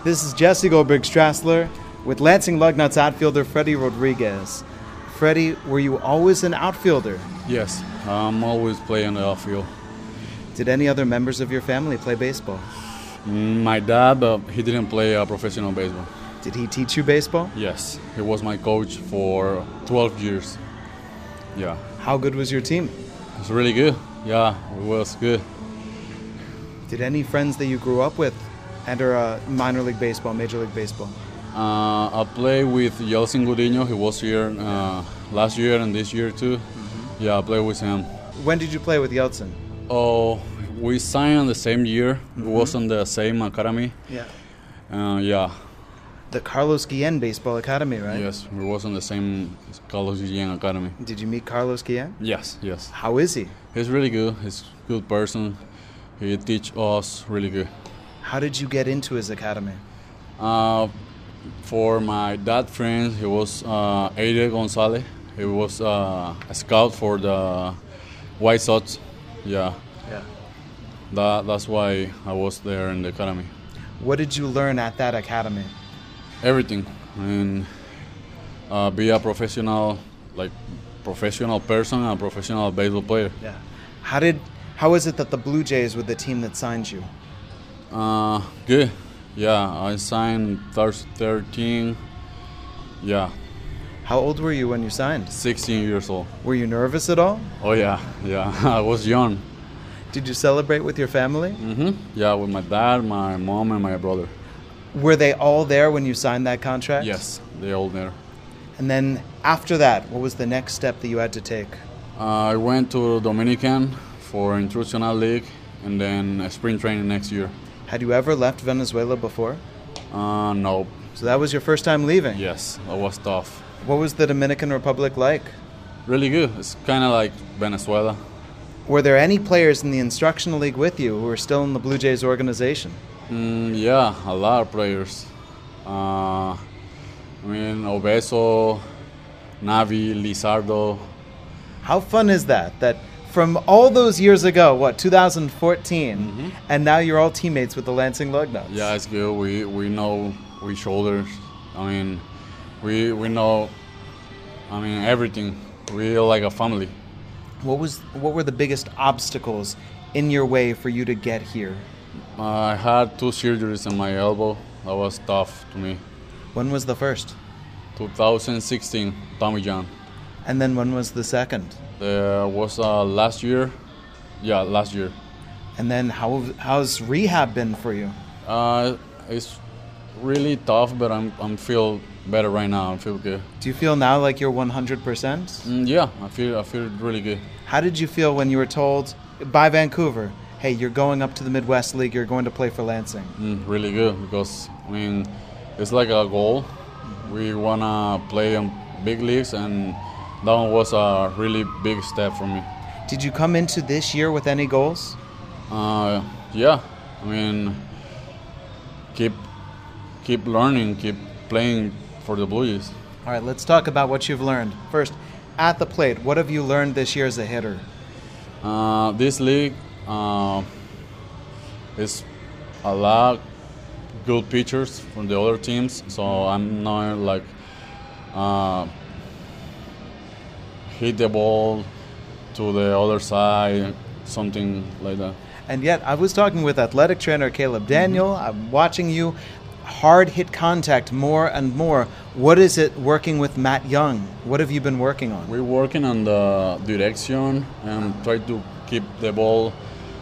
This is Jesse Goldberg Strassler with Lansing Lugnuts outfielder Freddie Rodriguez. Freddie, were you always an outfielder? Yes, I'm always playing the outfield. Did any other members of your family play baseball? My dad, he didn't play professional baseball. Did he teach you baseball? Yes, he was my coach for 12 years. Yeah. How good was your team? It was really good. Yeah, it was good. Did any friends that you grew up with enter minor league baseball, major league baseball? I played with Yeltsin Gudiño. He was here last year and this year too. Mm-hmm. Yeah, I played with him. When did you play with Yeltsin? Oh, we signed the same year. Mm-hmm. We was on the same academy. Yeah. Yeah. The Carlos Guillen Baseball Academy, right? Yes, we was on the same Carlos Guillen Academy. Did you meet Carlos Guillen? Yes, yes. How is he? He's really good. He's a good person. He teach us really good. How did you get into his academy? For my dad friend, he was Adel Gonzalez. He was a scout for the White Sox. Yeah. That's why I was there in the academy. What did you learn at that academy? Everything. And be a professional person, a professional baseball player. Yeah. How is it that the Blue Jays were the team that signed you? Good. Yeah, I signed 13. Yeah. How old were you when you signed? 16 years old. Were you nervous at all? Oh yeah. I was young. Did you celebrate with your family? Mm-hmm. Yeah, with my dad, my mom, and my brother. Were they all there when you signed that contract? Yes, they all there. And then after that, what was the next step that you had to take? I went to Dominican for Instructional League and then spring training next year. Had you ever left Venezuela before? No. So that was your first time leaving? Yes, that was tough. What was the Dominican Republic like? Really good. It's kind of like Venezuela. Were there any players in the Instructional League with you who are still in the Blue Jays organization? Yeah, a lot of players. Obeso, Navi, Lizardo. How fun is that? That from all those years ago, 2014, mm-hmm. and now you're all teammates with the Lansing Lugnuts. Yeah, it's good. We know each other. We know, everything. We're like a family. What were the biggest obstacles in your way for you to get here? I had 2 surgeries on my elbow. That was tough to me. When was the first? 2016, Tommy John. And then when was the second? Was last year. Yeah, last year. And then how's rehab been for you? It's really tough, but I'm feel better right now. I feel good. Do you feel now like you're 100%? Yeah, I feel really good. How did you feel when you were told by Vancouver, hey, you're going up to the Midwest League, you're going to play for Lansing? Really good, because it's like a goal. We wanna play in big leagues, and that one was a really big step for me. Did you come into this year with any goals? Yeah, keep learning, keep playing for the Blue Jays. All right, let's talk about what you've learned. First, at the plate, what have you learned this year as a hitter? This league is a lot good pitchers from the other teams, so I'm not hit the ball to the other side, something like that. And yet, I was talking with athletic trainer Caleb Daniel. Mm-hmm. I'm watching you hard hit contact more and more. What is it working with Matt Young? What have you been working on? We're working on the direction and try to keep the ball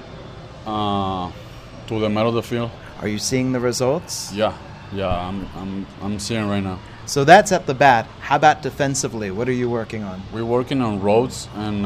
to the middle of the field. Are you seeing the results? Yeah, I'm seeing right now. So that's at the bat. How about defensively? What are you working on? We're working on roads and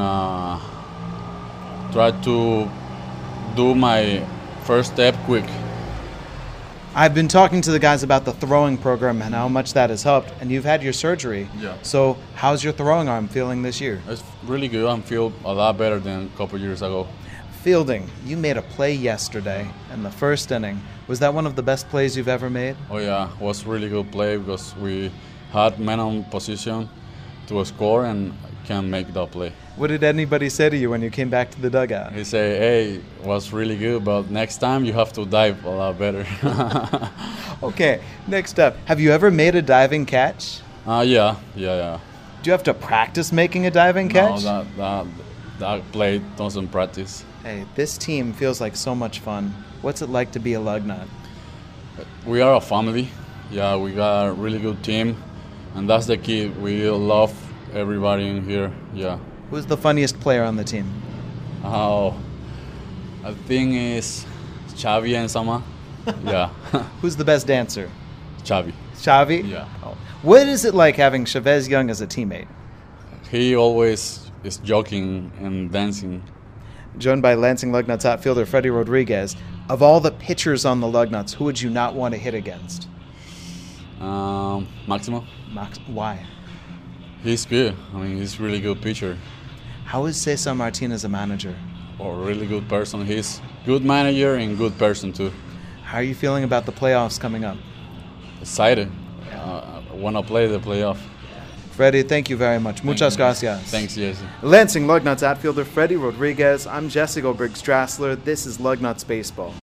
try to do my first step quick. I've been talking to the guys about the throwing program and how much that has helped, and you've had your surgery. Yeah. So how's your throwing arm feeling this year? It's really good. I feel a lot better than a couple years ago. Fielding, you made a play yesterday in the first inning. Was that one of the best plays you've ever made? Oh yeah, it was a really good play because we had men on position to score and can make that play. What did anybody say to you when you came back to the dugout? He say, "Hey, was really good, but next time you have to dive a lot better." Okay, next up. Have you ever made a diving catch? Yeah. Do you have to practice making a diving catch? No, that play doesn't practice. Hey, this team feels like so much fun. What's it like to be a Lugnut? We are a family. Yeah, we got a really good team, and that's the key. We love everybody in here. Yeah. Who's the funniest player on the team? Oh, I think it's Xavi and Sama. Yeah. Who's the best dancer? Xavi. Xavi? Yeah. Oh. What is it like having Chavez Young as a teammate? He always is joking and dancing. Joined by Lansing Lugnuts outfielder Freddie Rodriguez. Of all the pitchers on the Lugnuts, who would you not want to hit against? Maximo. Why? He's good. I mean, he's a really good pitcher. How is Cesar Martinez a manager? Or a really good person. He's good manager and good person too. How are you feeling about the playoffs coming up? Excited. Want to play the playoff. Freddie, thank you very much. Muchas gracias. Thanks, Jesse. Lansing Lugnuts outfielder Freddie Rodriguez. I'm Jesse Goldberg Strassler. This is Lugnuts Baseball.